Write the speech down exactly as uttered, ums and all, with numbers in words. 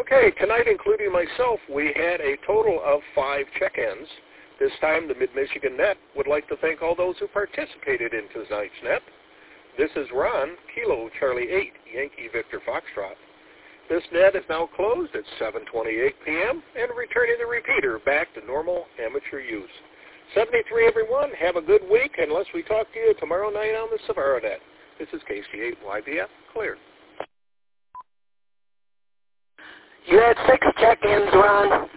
Okay, tonight, including myself, we had a total of five check-ins. This time, the Mid-Michigan Net would like to thank all those who participated in tonight's net. This is Ron, Kilo Charlie eight, Yankee Victor Foxtrot. This net is now closed at seven twenty-eight p.m. and returning the repeater back to normal amateur use. seventy-three, everyone. Have a good week, unless we talk to you tomorrow night on the Savaro Net. This is K C eight Y B F, clear. You had six check-ins, Ron.